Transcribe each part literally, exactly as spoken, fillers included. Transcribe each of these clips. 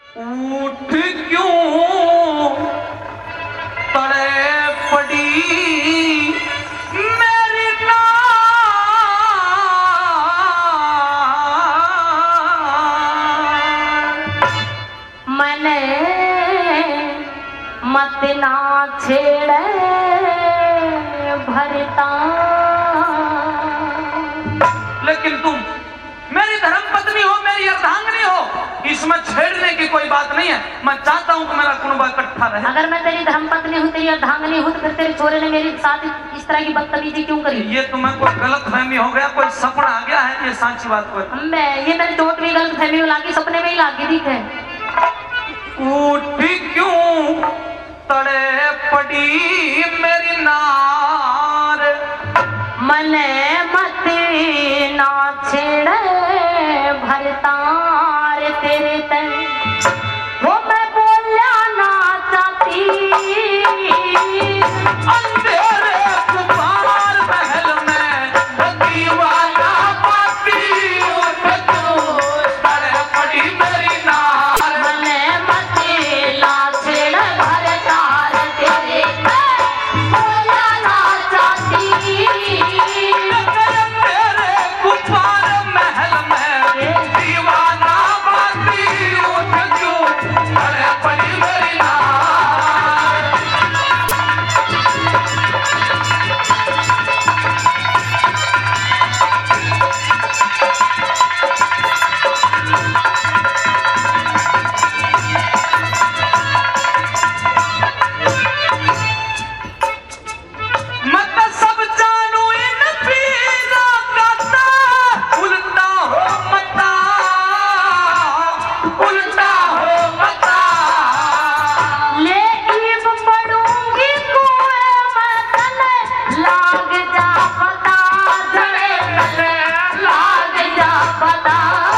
उठ क्यों तड़े पड़ी मेरी नार। मैंने मत ना छेड़े भरता। लेकिन तुम मेरी धर्म पत्नी हो, मेरी अर्धांगिनी हो, इसमें छेड़ने की कोई बात नहीं है। मैं चाहता हूँ कि मेरा कुनबा इकट्ठा रहे। अगर मैं तेरी धर्म पत्नी हूँ, तेरी अर्धांगिनी हूँ, तो फिर तेरे छोरे ने मेरे साथ इस तरह की बदतमीजी क्यों करी? ये तुम्हें कोई गलत फहमी हो गया, कोई सपना आ गया है, ये सच्ची बात कोई। मैं ये मेरी चोट भी गलत फहमी में लागी, सपने में ही लागी दिख है। उठी क्यों तड़े पड़ी मेरी नार। मने मत ना छेड़े भरतार तेरे तन वो मैं बोलना ना चाहती। अंधेरे कुमार महल में दीवाना पाती। उठ क्यों तड़े पड़ी मेरी नार। मने मत ना छेड़े भरतार तेरे तन बोलना ना चाहती। अंधेरे कुमार महल में दीवाना पाती। उठ क्यों तड़े पड़ी मेरी नार। मत सब जानू इन पीरा काता। उल्टा हो मता, उल्टा हो मता। ले ईब पड़ूंगी कुएं में तले लाग जा पता। जड़े तले लाग जा पता।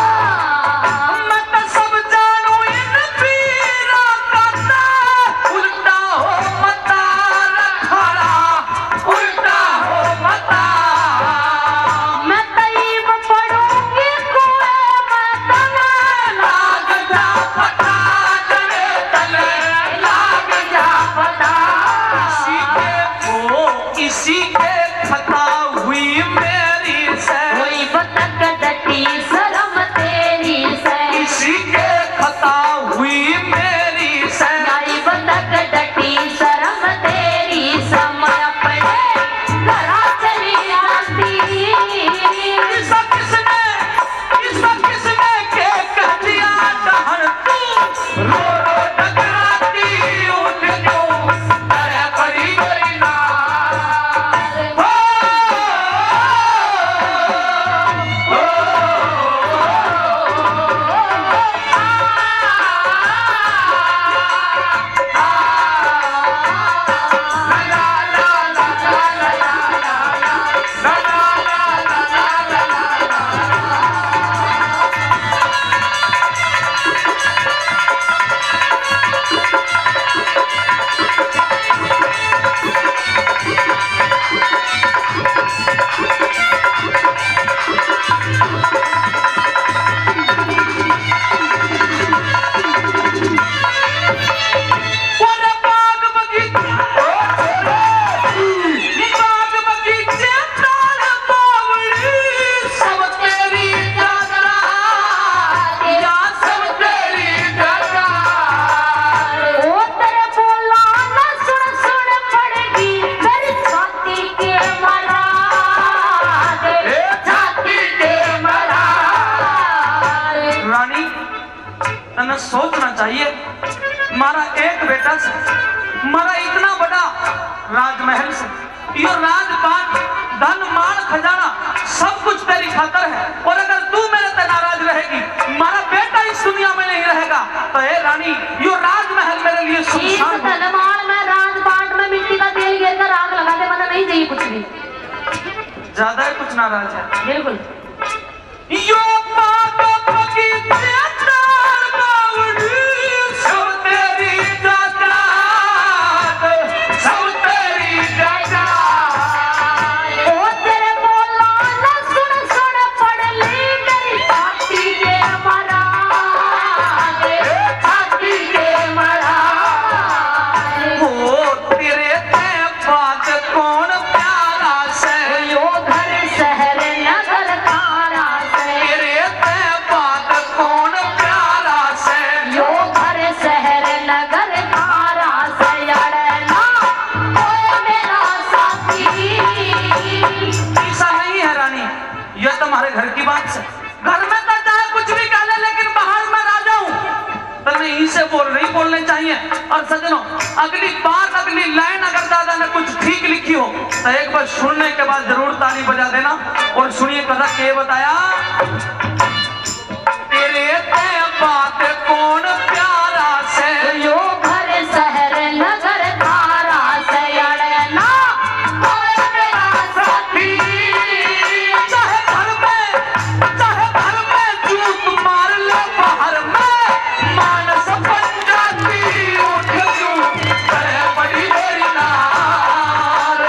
मत सब जानू इन पीरा काता। उल्टा हो मता रखाड़ा, उल्टा हो मता। मैं तईब पड़ूंगी कुएं में तले लाग जा पता, जड़े तले लाग जा पता। इसी के वो इसी के खता हुई मेरी से। कोई बतक डटी शर्म तेरी से। इसी के खता हुई मेरी से। नाई बतक डटी शर्म तेरी समय अपने घरा चली जाती। इसा किसने इसा किसने के कह दिया डहर तू। रो रो डगराती। उठ क्यों तड़े पड़ी मेरी नार। हो, हो, और बाग बगीचे बाग बगीचे ताल बावड़ी। सब तेरी डगरा या सब तेरी डगरा। ओ तेरे बोला न सुन सुन पड़ेगी मेरी छाती के मरा दे। छाती के मरा रानी, तने सोचना चाहिए, मारा एक बेटा से, मारा इतना बड़ा राजमहल से, यो राजपाट धन मान खजाना सब कुछ तेरी खातर है। और अगर तू मेरे से नाराज रहेगी, मारा बेटा इस दुनिया में नहीं रहेगा, तो हे रानी, यो राजमहल मेरे लिए इस सुनसान है। धनवान में राजपाट में मिट्टी का तेल गिर कर आग लगा दे, मतलब नहीं चाहिए कुछ भी। ज्यादा ही कुछ नाराज है। बिल्कुल यो बाग बगीचे ताल बावड़ी। सब तेरी डगरा, सब तेरी डगरा। ओ तेरे बोला न सुन सुन पड़ ली मेरी छाती के मरा दे। से बोल नहीं बोलने चाहिए। और सजनों, अगली बार अगली लाइन अगर दादा ने कुछ ठीक लिखी हो तो एक बार सुनने के बाद जरूर ताली बजा देना। और सुनिए कथा के बताया, तेरे ते बात कौन प्यारा से यो घर शहर नगर धारा से अड़ना साथी, चाहे घर में चाहे घर में जूत मार ले बाहर में, मानस बन जाती उठ क्यों करे बड़ी मेरी नार।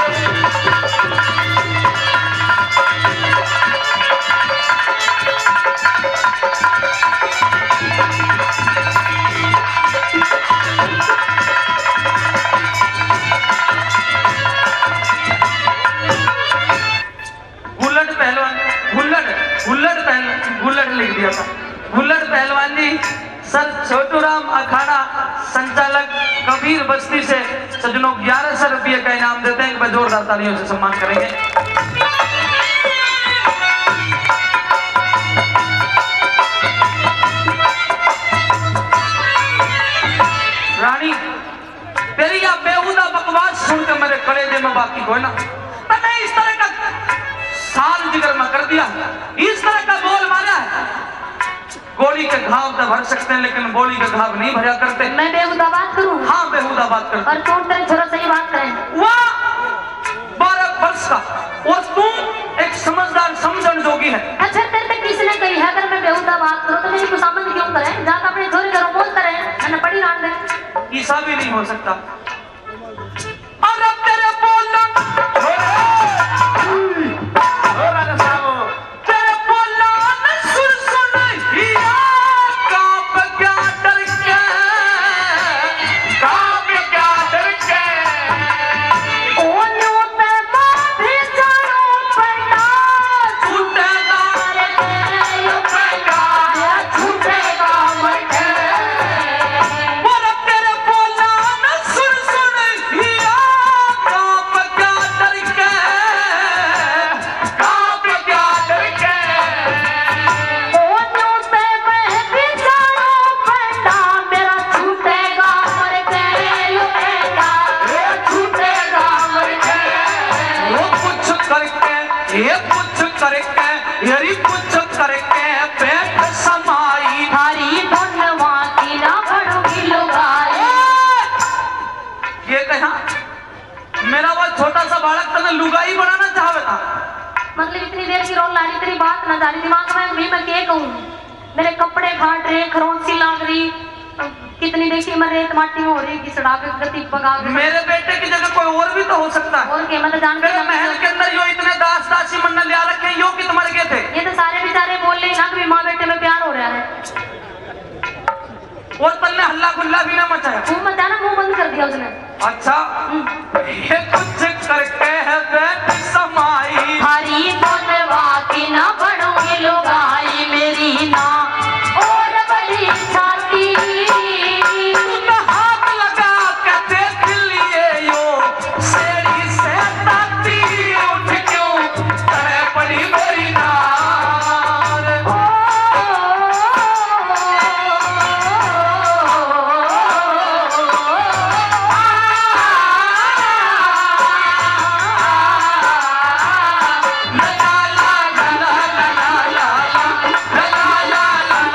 गुल्लड़ पहलवान गुल्लड़ गुल्लड़ पहलवान गुल्लड़ लिख दिया था। गुल्लड़ पहलवान जी सर छोटूराम अखाड़ा संचालक कबीर बस्ती से सजनों ग्यारह सौ रुपये का इनाम देते हैं। एक बार जोरदार तालियों से सम्मान करेंगे। रानी तेरी या बेहुदा बकवास सुनकर मेरे कलेजे में बाकी कोई ना, मैंने इस तरह का साल जिगर में कर दिया, इस तरह का बोल मारा है। गोली के घाव तो भर सकते हैं लेकिन गोली के घाव नहीं भरा करते। मैं बेहुदा बात करूं? हाँ बेहुदा बात करते। और तुम तेरे छोरा सही बात करें। वाह, बारह वर्ष का और तुम एक समझदार समझन जोगी है। अच्छा तेरे तक किसने कही है अगर मैं बेहुदा बात करूं तो मेरी खुशामद क्यों करें? जाकर अपने छोरे करो बोल करें, मैंने पढ़ी रात में। ईसा भी नहीं हो सकता। और अब तेरे बोलना तेरे बोलना न सुन सुन हिया कांप क्या डर के, कांप क्या डर के। ओ न्यू पे बाधी जानो पड़ा छूटेगा यो पड़ा छूटेगा मटे। और अब तेरे बोलना न सुन सुन हिया कांप क्या डर के, कांप क्या डर के। ओ न्यू पे बाधी जानो पड़ा मेरा छूटेगा मर के यो पड़ा छूटेगा मर के। वो कुछ करके ये कुछ करके यही कुछ करके पेट समाई। थारी धनवा की ना पड़ोगी लुगाई। ये कहा मेरा वो छोटा सा बालक तने लुगाई बनाना चाहता था। मतलब इतनी देर की रोल ला रही, तेरी बात ना जा रही दिमाग में भी। मैं क्या कहूँ, मेरे कपड़े फाट रहे, खरोंची लाग रही, कितनी देखी मैं रेत माटी में हो रही कि सड़ा के गति पका के। मेरे बेटे की जगह कोई और भी तो हो सकता है। और क्या मैं तो जानती मेरे महल के अंदर यो इतने दास दासी मन्ना लिया रखे, यो कित मर गए थे। ये तो सारे बेचारे बोल रहे ना कि माँ बेटे में प्यार हो रहा है। और तन्ने हल्ला गुल्ला भी ना मचाया। मुंह मचाना, मुंह बंद कर दिया उसने। अच्छा ये कुछ करके है पेट समाई। थारी धनवा की ना पड़ोगी लुगाई मेरी ना और बड़ी छाती। हाथ लगा के देख लिए यो सेड़ी से ताती, उठ क्यों करे पड़ी मेरी नार। ला ला ला ला ला ला ला ला ला ला ला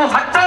हट